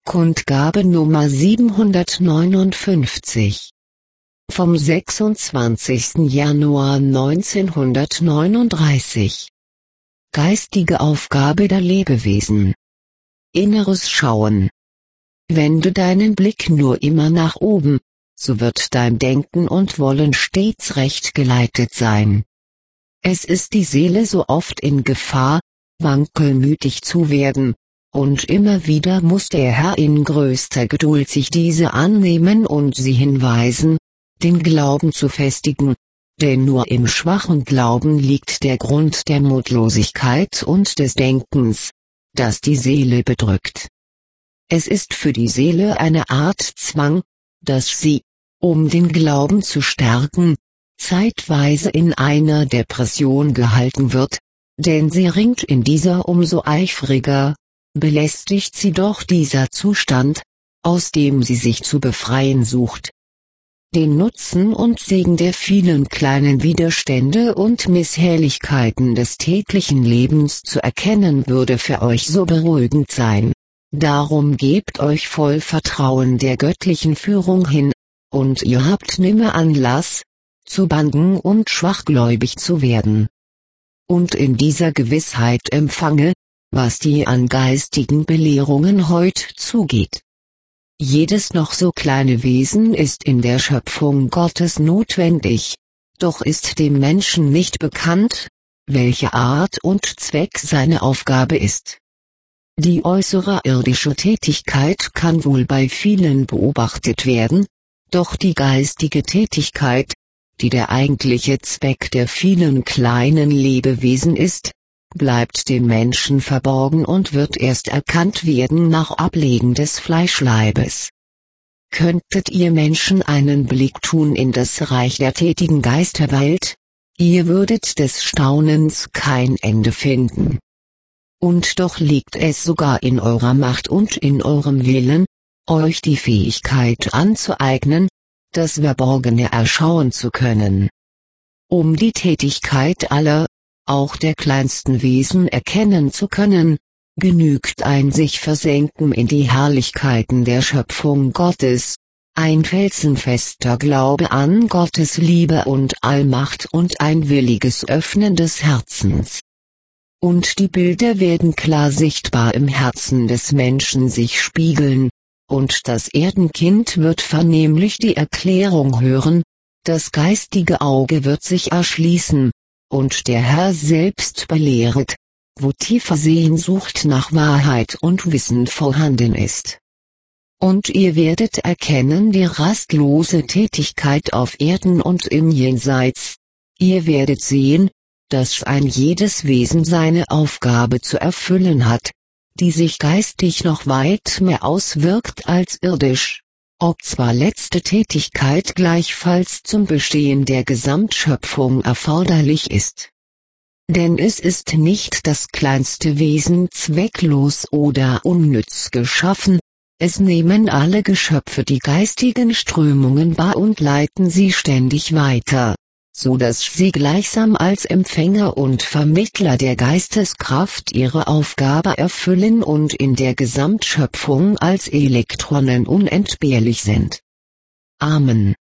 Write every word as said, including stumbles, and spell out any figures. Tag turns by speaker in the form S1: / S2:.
S1: Kundgabe Nummer siebenhundertneunundfünfzig. Vom sechsundzwanzigsten Januar neunzehnhundertneununddreißig. Geistige Aufgabe der Lebewesen. Inneres Schauen. Wende deinen Blick nur immer nach oben, so wird dein Denken und Wollen stets recht geleitet sein. Es ist die Seele so oft in Gefahr, wankelmütig zu werden, und immer wieder muss der Herr in größter Geduld sich diese annehmen und sie hinweisen, den Glauben zu festigen, denn nur im schwachen Glauben liegt der Grund der Mutlosigkeit und des Denkens, das die Seele bedrückt. Es ist für die Seele eine Art Zwang, dass sie, um den Glauben zu stärken, zeitweise in einer Depression gehalten wird, denn sie ringt in dieser umso eifriger, belästigt sie doch dieser Zustand, aus dem sie sich zu befreien sucht. Den Nutzen und Segen der vielen kleinen Widerstände und Misshelligkeiten des täglichen Lebens zu erkennen würde für euch so beruhigend sein. Darum gebt euch voll Vertrauen der göttlichen Führung hin, und ihr habt nimmer Anlass, zu bangen und schwachgläubig zu werden. Und in dieser Gewissheit empfange, was dir an geistigen Belehrungen heut zugeht. Jedes noch so kleine Wesen ist in der Schöpfung Gottes notwendig, doch ist dem Menschen nicht bekannt, welche Art und Zweck seine Aufgabe ist. Die äußere irdische Tätigkeit kann wohl bei vielen beobachtet werden, doch die geistige Tätigkeit, die der eigentliche Zweck der vielen kleinen Lebewesen ist, bleibt dem Menschen verborgen und wird erst erkannt werden nach Ablegen des Fleischleibes. Könntet ihr Menschen einen Blick tun in das Reich der tätigen Geisterwelt, ihr würdet des Staunens kein Ende finden. Und doch liegt es sogar in eurer Macht und in eurem Willen, euch die Fähigkeit anzueignen, das Verborgene erschauen zu können. Um die Tätigkeit aller, auch der kleinsten Wesen erkennen zu können, genügt ein sich versenken in die Herrlichkeiten der Schöpfung Gottes, ein felsenfester Glaube an Gottes Liebe und Allmacht und ein williges Öffnen des Herzens. Und die Bilder werden klar sichtbar im Herzen des Menschen sich spiegeln, und das Erdenkind wird vernehmlich die Erklärung hören, das geistige Auge wird sich erschließen, und der Herr selbst belehret, wo tiefe Sehnsucht nach Wahrheit und Wissen vorhanden ist. Und ihr werdet erkennen die rastlose Tätigkeit auf Erden und im Jenseits, ihr werdet sehen, dass ein jedes Wesen seine Aufgabe zu erfüllen hat, die sich geistig noch weit mehr auswirkt als irdisch, ob zwar letzte Tätigkeit gleichfalls zum Bestehen der Gesamtschöpfung erforderlich ist. Denn es ist nicht das kleinste Wesen zwecklos oder unnütz geschaffen, es nehmen alle Geschöpfe die geistigen Strömungen wahr und leiten sie ständig weiter, so dass sie gleichsam als Empfänger und Vermittler der Geisteskraft ihre Aufgabe erfüllen und in der Gesamtschöpfung als Elektronen unentbehrlich sind. Amen.